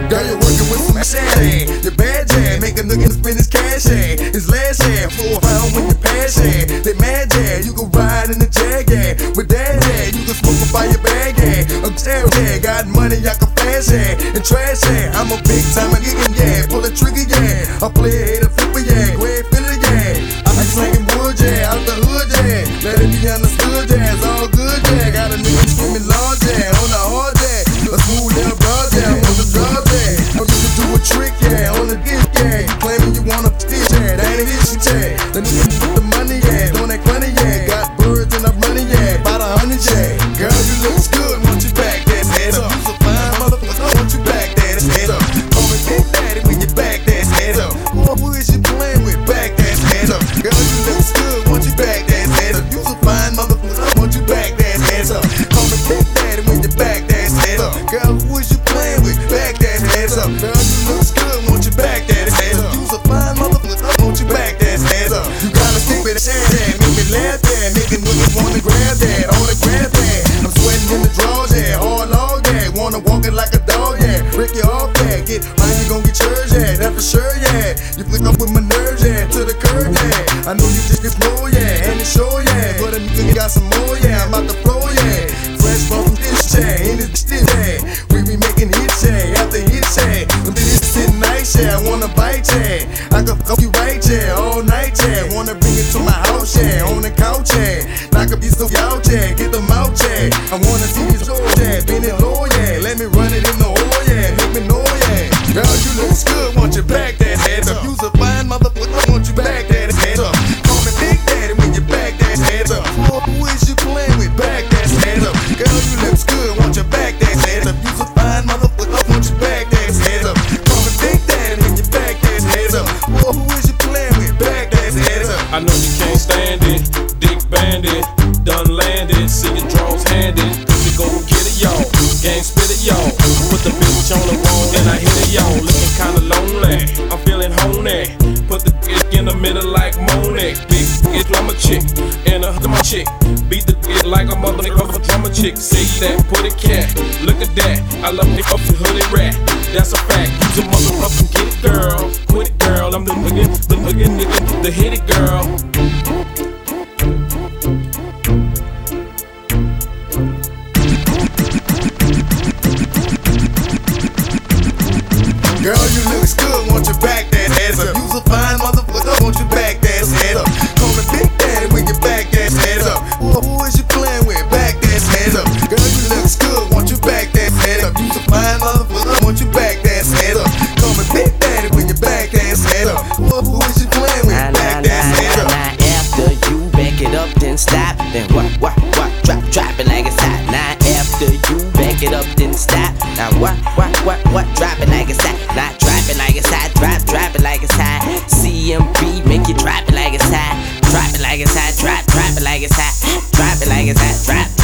Girl, you're working with some shit. Your bad jam, make a nigga spend his cash. His last jam, 4 pound when you pass. They mad jam, you can ride in the Jag. With that jam, you can smoke up by your bag. I'm terrible, got money, I can flash and trash. I'm a big time nigga, pull the trigger, I play a hater flipper, go ahead, fill it, I like slanging wood, out the hood, let it be understood, it's all good, got a nigga screaming large, on the hard, a smooth little broad, I'm on the drug, I'm just to do a trick, on the dick, claiming you wanna fish, that ain't an issue, the nigga with the money, doing that plenty, got birds and I'm running, about 100, girl, you look good, want you back, that's head up, you's a fine motherfucker, I want you back, that's head up, call me Big Daddy when you back, that's head up, who is you playing with, back, that's head up, girl, you look good, want you back, that's head up, you's a fine motherfucker, I want you back, that's head up, call me Big Daddy when you back, that's head up, girl, who is you playing with, back, that's head up, girl, you look good, want you back, that's head up, you's a fine motherfucker, I want you back, that's head up, you gotta stick with the shit, make me laugh, make a nigga wanna grab that, on the grab that, I'm sweating in the drawers, hard log, wanna walk it like a dog, break your off, get mine, you gon' get yours, that's for sure, you flick up with my nerves, to the curb, I know you just get slow, and it's sure, but a nigga got some more, I'm out the floor, fresh from this, in this shit, we be making hits, after hits, them bitches sitting nice, I wanna bite, I can fuck you right, all night, wanna bring it to my house, on the couch, knock a piece of out, get them out, I wanna see this door, bend it low, let me run it in the hole, make me know, girl, you look good, want you back, that head up, you's a fine motherfucker, I want you back, that head up, call me Big Daddy when you back, that head up, who is you playing with, back, that head up, girl, you look good, want you back, that head up, you's a fine motherfucker, I want you back, that head up, call me Big Daddy when you back, that head up, who is you playing with, back, that head up. I know you can't stand it, Dick Bandit, done landed, see your draws handed, pussy go get it, y'all, gang spit it, y'all, put the bitch on the wall and I hit it, y'all, looking kinda lonely, I'm feeling honey, put the dick in the middle like Monet, big bitch, I'm a chick, and a my chick, beat the dick like a motherfucker, I'm a chick, say that, put it cat, look at that, I love it up the hoodie rat, that's a fact, use a motherfucker, get it girl, quit it girl, I'm the nigga, the hit it girl. Girl, you look good, want you back, that head up. You's a fine motherfucker, want you back, that head up. Call me Big Daddy when you back, that head up. Who is you playing with, back, that head up. Girl, you look good, want you back, that head up. You's a fine motherfucker, want you back, that head up. Call me Big Daddy when you back, that head up. Who is you playing with, back, that head up. Now after you back it up, then stop, then what, drop it like it's hot. Now after you back it up, then stop. Now what, drop it like it's hot. Not drop it like it's hot, drop it like it's hot. CMB make you drop it like it's hot. Drop it like it's hot, drop it like it's hot. Drop it like it's hot, drop